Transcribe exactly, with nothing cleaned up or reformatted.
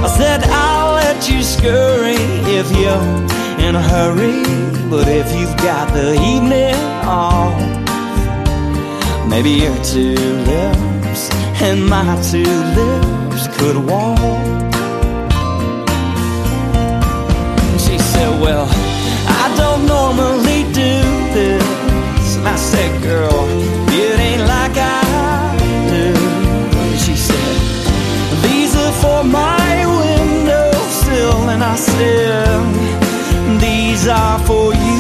I said I'll let you scurry if you're in a hurry, but if you've got the evening off, maybe your two lips and my two lips could walk. She said, well, I don't normally do this. And I said, girl, it ain't like I do. She said, these are for my windowsill. And I said, these are for you.